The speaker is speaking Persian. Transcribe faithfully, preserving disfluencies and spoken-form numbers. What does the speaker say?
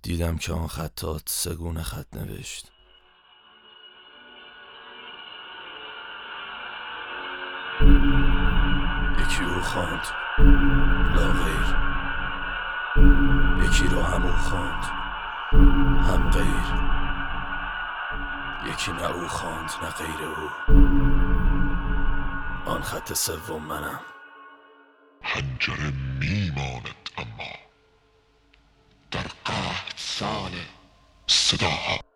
دیدم که آن خطات سگونه خط نوشت. یکی او خواند لا غیر، یکی را هم او خواند هم غیر، یکی نه او خواند نه غیر او. آن خط سوم منم. حنجره میماند اما در قحط سال صداها